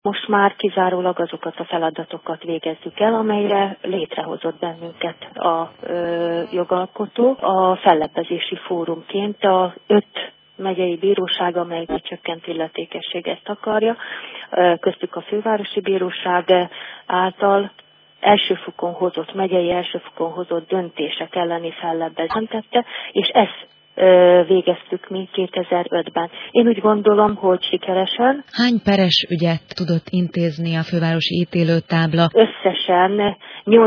Most már kizárólag azokat a feladatokat végezzük el, amelyre létrehozott bennünket a jogalkotó. A fellebbezési fórumként a 5 megyei bíróság, amely a csökkent illetékességet akarja, köztük a fővárosi bíróság által megyei elsőfokon hozott döntések elleni fellebbezést tette, és ezt végeztük mi 2005-ben. Én úgy gondolom, hogy sikeresen. Hány peres ügyet tudott intézni a fővárosi ítélőtábla? Összesen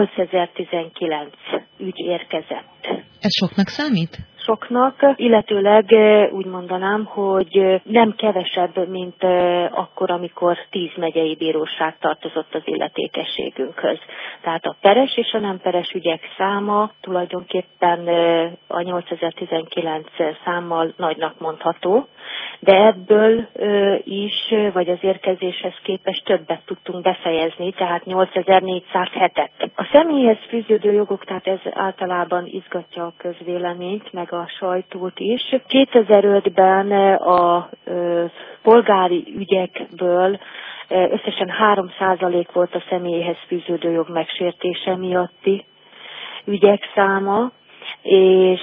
8019 ügy érkezett. Ez soknak számít? Soknak, illetőleg úgy mondanám, hogy nem kevesebb, mint akkor, amikor 10 megyei bíróság tartozott az illetékességünkhöz. Tehát a peres és a nem peres ügyek száma tulajdonképpen a 8019 számmal nagynak mondható, de ebből is, vagy az érkezéshez képest többet tudtunk befejezni, tehát 8407-et. A személyhez fűződő jogok, tehát ez általában izgatja a közvéleményt, meg a sajtót is. 2005-ben a polgári ügyekből összesen 3% volt a személyhez fűződő jog megsértése miatti ügyek száma, és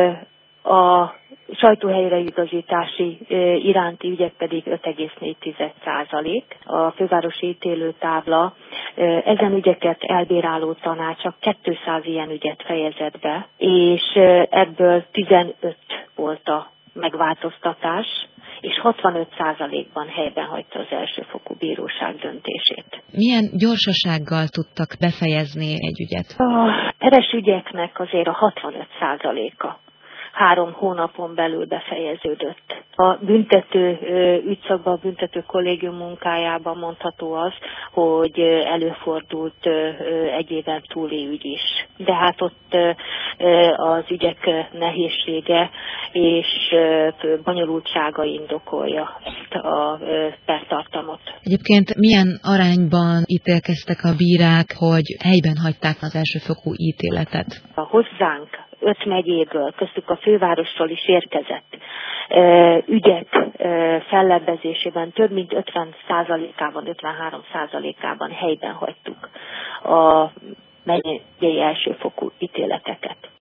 a sajtóhelyreigazítási iránti ügyek pedig 5,4%. A fővárosi ítélőtábla ezen ügyeket elbíráló tanácsa 200 ilyen ügyet fejezett be, és ebből 15 volt a megváltoztatás, és 65%-ban helyben hagyta az elsőfokú bíróság döntését. Milyen gyorsasággal tudtak befejezni egy ügyet? A peres ügyeknek azért a 65%-a 3 hónapon belül befejeződött. A büntető ügyszakban, a büntető kollégium munkájában mondható az, hogy előfordult egy éven túli ügy is. De hát ott az ügyek nehézsége és bonyolultsága indokolja ezt a pertartamot. Egyébként milyen arányban ítélkeztek a bírák, hogy helyben hagyták az elsőfokú ítéletet? A hozzánk 5 megyéből, köztük a fővárosról is érkezett ügyek fellebbezésében több mint 50%-ában, 53%-ában helyben hagytuk a megyei elsőfokú ítéleteket.